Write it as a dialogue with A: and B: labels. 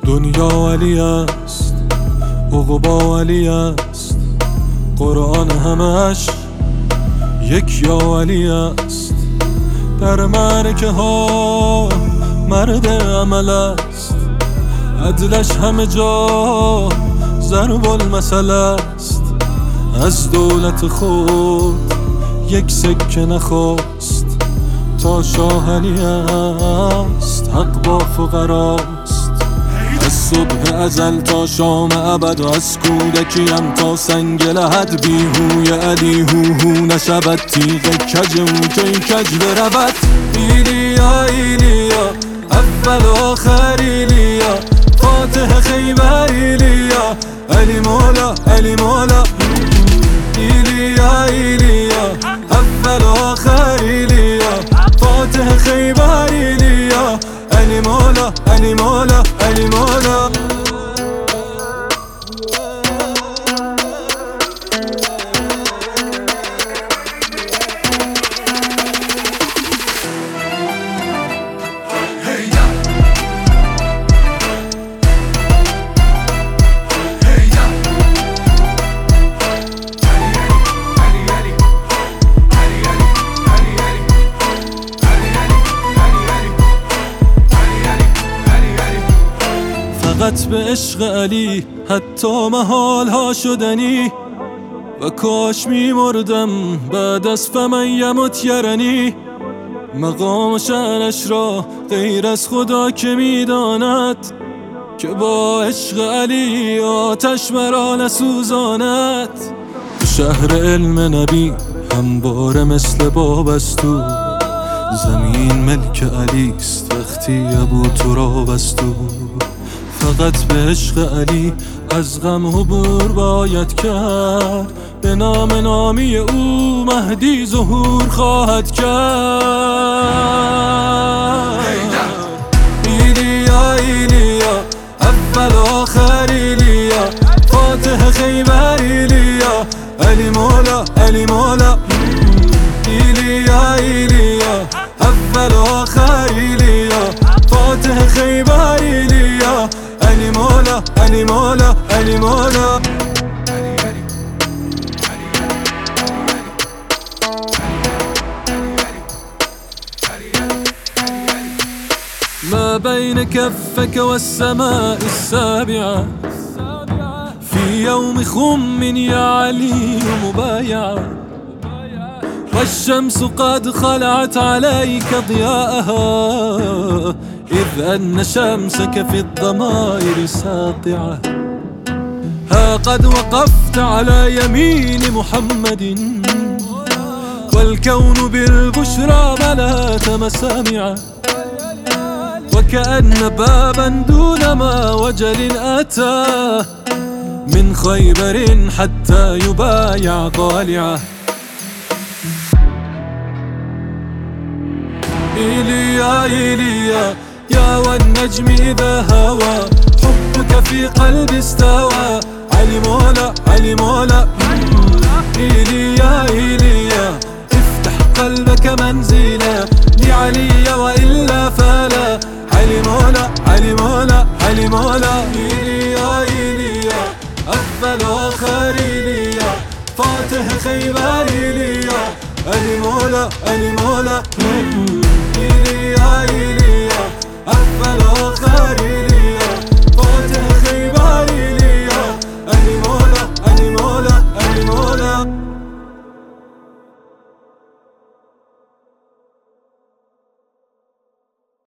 A: دنیا علی است، عقبا علی است، قرآن همش یک یا علی است. در معرکه ها مرد عمل است، عدلش همه جا ضرب المثل است. از دولت خود یک سکه نخواست، تا شاه علی است، حق با فقراست. از صبح ازل تا شام ابد، و از کودکیم تا سنگ لحد، بیهوی علی هو نشود، تیغ کج او کی کج برود. ایلیا ایلیا اول و آخر ایلیا، فاتح خیبر ایلیا، علی مولا علی مولا. ایلیا ایلیا اول و آخر ایلیا، فاتح خیبر ایلیا، علی مولا علی مولا علی مولا. فقط به عشق علی حتی محال ها شدنی، و کاش می مردم بعد از فمن یمت یرنی. مقام شأنش را غیر از خدا که می داند، که با عشق علی آتش مرا نسوزاند. شهر علم نبی همواره مثل باب است او، زمین ملک علی است وقتی ابو تراب است او. فقط به عشق علی از غم عبور باید کرد، به نام نامی او مهدی ظهور خواهد کرد. ایلیا ایلیا اول و آخر ایلیا، فاتح خیبر ایلیا، علی مولا علی مولا. ایلیا ایلیا اول و آخر ایلیا، فاتح خیبر ایلیا، علی مولا علی مولا علی مولا. ما بين كفك والسماء السابعة، في يوم خم يا علي مبايعة، والشمس قد خلعت عليك ضياءها، إذ أن شمسك في الضمائر ساطعة. ها قد وقفت على يمين محمد، والكون بالبشرى ملأت مسامعه، وكأن بابا دون ما وجل أتى، من خيبر حتى يبايع طالعه. إيليا إيليا يا والنجم إذا هوى، حبك في قلبي استوى، علي مولا علي مولا. إيليا إيليا افتح قلبك منزلا لعلي، وإلا فلا، علي مولا علي مولا علي مولا. إيليا إيليا أول وآخر إيليا، فاتح خيبر إيليا، علي مولا علي مولا.